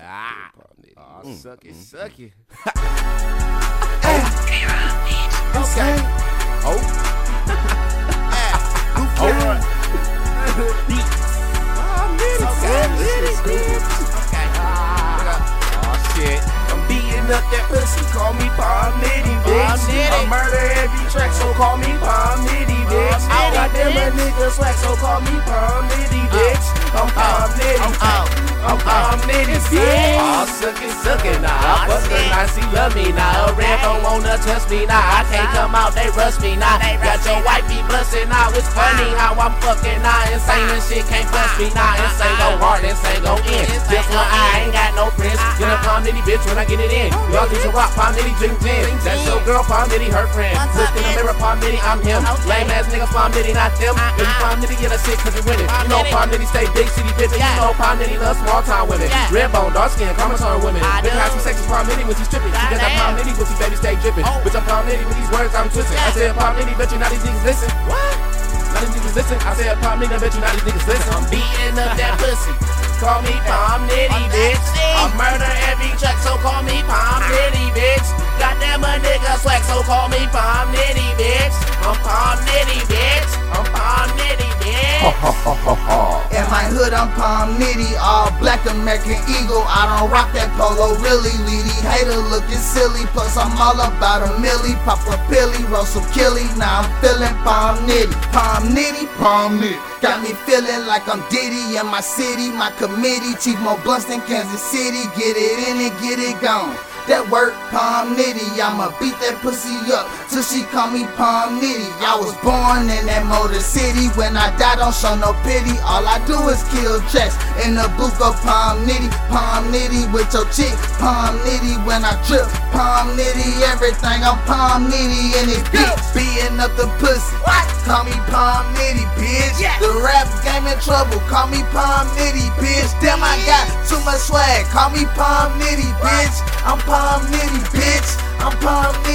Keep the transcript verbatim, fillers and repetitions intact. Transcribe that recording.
Ah, oh, mm, suck it, mm, suck it. Hey, okay. Oh. oh. Okay. Oh shit. I'm beating up that pussy, call me Palm Nitty, bitch. I murder every track, so call me Palm Nitty, bitch. I got them a nigga swag, so call me Palm Nitty, bitch. I'm Palm Nitty. I'm Palm Nitty, bitch. Oh, suck it, suck it now. I fuck her now, she love me now. A red don't wanna touch me now. I can't come out, they rush me now. Got your white be blushing now. It's funny how I'm fucking now. Insane and shit can't bust me now. Insane go hard, insane go in. Just one eye, ain't got no friends. Get a Palm Nitty bitch when I get it in. Y'all do some rock, Palm Nitty drink gin. That's your girl, Palm Nitty, her friend. Look in the mirror, Palm Nitty, I'm him. Lame ass niggas, Palm Nitty, not them. If you Palm Nitty, get a shit cause you winning. You know Palm Nitty stay big city bitch. You know Palm Nitty love small time women. Red bone, dark skin, Parmesan women. Big how she sexy, Palm Nitty when she stripping. She got that Palm Nitty when she baby stay dripping. Bitch, I'm Palm Nitty with these words I'm twisting. I said Palm Nitty, bet you not these niggas listen. What? Not these niggas listen. I said Palm Nitty, I bet you not these niggas listen. I'm beating up that pussy. Call me Palm Nitty, bitch. I murder every track, so call me Palm Nitty, bitch. Goddamn a nigga swag, so call me Palm Nitty, bitch. I'm Palm Nitty, bitch. I'm Palm Nitty, bitch. In my hood, I'm Palm Nitty, all black American Eagle. I don't rock that polo, really. Leady hater looking silly. Plus, I'm all about a milli. Pop a pilly, roll some killy. Now I'm feeling Palm Nitty. Palm Nitty, Palm Nitty. Got me feeling like I'm Diddy in my city. My committee, Chief Mo Blunts in Kansas City. Get it in and get it gone. That work, Palm Nitty, I'ma beat that pussy up till she call me Palm Nitty. I was born in that Motor City. When I die, don't show no pity. All I do is kill tracks in the booth of Palm Nitty. Palm Nitty with your chick, Palm Nitty when I trip. Palm Nitty, everything, I'm Palm Nitty in this bitch. Beating up the pussy, call me Palm Nitty, bitch. The rap game in trouble, call me Palm Nitty, bitch. Damn, I got too much swag, call me Palm Nitty, bitch. I'm Palm Nitty, bitch. I'm Palm Nitty.